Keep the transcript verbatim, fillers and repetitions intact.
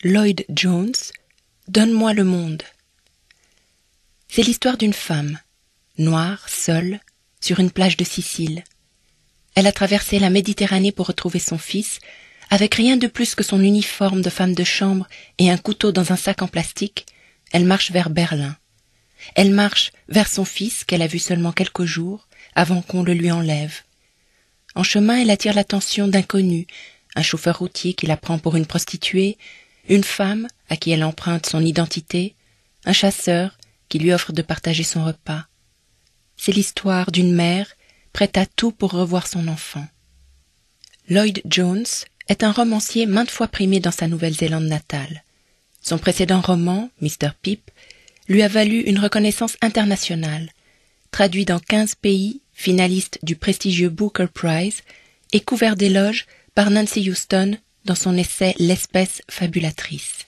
Lloyd Jones, Donne-moi le monde. C'est l'histoire d'une femme, noire, seule, sur une plage de Sicile. Elle a traversé la Méditerranée pour retrouver son fils, avec rien de plus que son uniforme de femme de chambre et un couteau dans un sac en plastique. Elle marche vers Berlin. Elle marche vers son fils qu'elle a vu seulement quelques jours avant qu'on le lui enlève. En chemin, elle attire l'attention d'inconnus, un chauffeur routier qui la prend pour une prostituée, une femme à qui elle emprunte son identité, un chasseur qui lui offre de partager son repas. C'est l'histoire d'une mère prête à tout pour revoir son enfant. Lloyd Jones est un romancier maintes fois primé dans sa Nouvelle-Zélande natale. Son précédent roman, mister Pip, lui a valu une reconnaissance internationale. Traduit dans quinze pays, finaliste du prestigieux Booker Prize et couvert d'éloges par Nancy Houston dans son essai L'espèce fabulatrice.